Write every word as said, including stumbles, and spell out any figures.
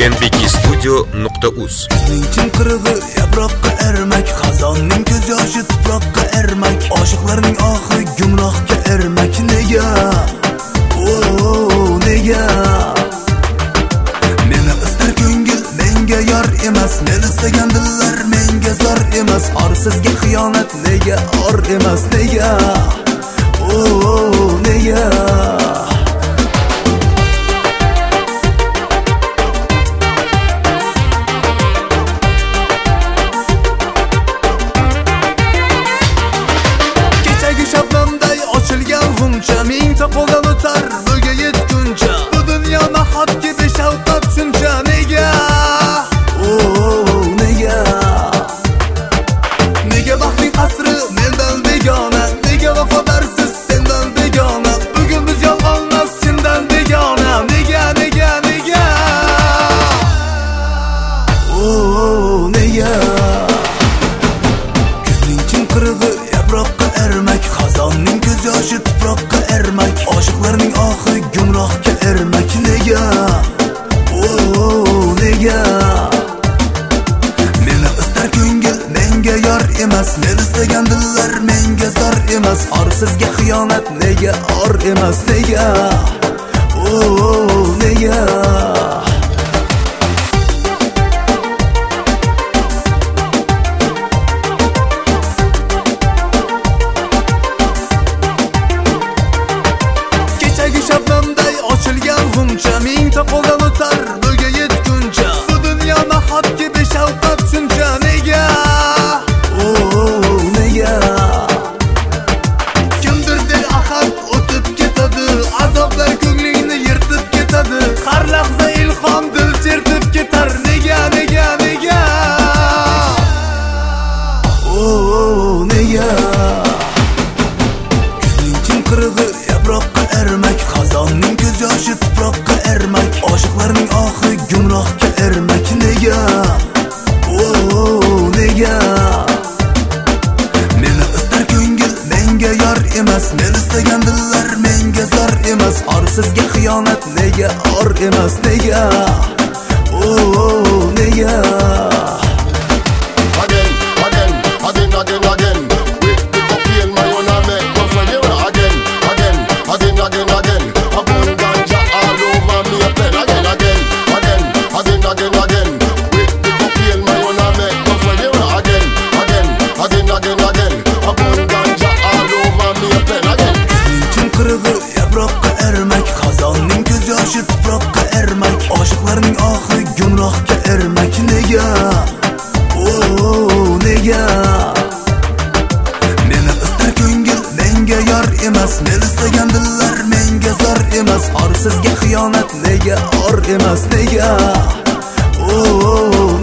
enbikistudio nuqta uz. Kuzning chinqirig'i yaproqqa ermak, xazonning ko'z yoshi tuproqqa ermak, oshiqlarning oxiri gumrohga ermak. Nega? O, nega? Meni istar ko'ngil menga yor emas, meni istagan dillar menga zor emas, orsizga xiyonat nega or emas? Nega? O, nega? Shabnamday ochilgan g'uncha, mingta qo'ldan o'tar bo'ga yetguncha, bu dunyo nahot gibi shavqat shuncha. Nega? O, nega? Nega baxtning qasri mendan begona, nega vafodarsiz sendan begona, bugun biz yolg'onmas chindan begona. Nega, nega, nega? O, nega? Kuzning chinqirig'i yaproqqa ermak, xazonning ko'z yoshi tuproqqa ermak, oshiqlarning oxiri gumrohga ermak. Nega? O, nega? Meni istar ko'ngil menga yor emas, meni istagan dillar menga zor emas, orsizga xiyonat nega or emas? Nega? O, nega? Shabnamday ochilgan g'uncha, mingta qo'ldan o'tar bo'ga yetguncha, bu dunyo nahot gibi shavqat shuncha. Nega? O, nega? Kimdir dil ahad o'tib ketadi, azoblar ko'nglingni yirtib ketadi, har lahza ilhom dil chertib ketar. Nega, nega, nega? O, nega? Kuzning chinqirig'i yaproqqa ermak, xazonning ko'z yoshi tuproqqa ermak, oshiqlarning oxiri gumrohga ermak. Nega? O, nega? Meni istar ko'ngil menga yor emas, meni istagan dillar menga zor emas, orsizga xiyonat nega or emas? Nega? O, nega? Again, again, again, again, again. With the cocaine, my own I make no friend. You know, again, again, again, again, again. I burn ganja all over me a pen. Again, again, again, again, again, again. With the cocaine, my own I make no friend. You know, again, again, again, again, again. I burn ganja all over me a pen. Again. Kuzning chinqirig'i yaproqqa ermak, xazonning ko'z yoshi tuproqqa ermak, oshiqlarning oxiri gumrohga ermak. Nega? O, nega? Meni istar ko'ngil menga yor emas, meni istagan dillar menga zor emas, orsizga xiyonat nega or emas? Nega? O,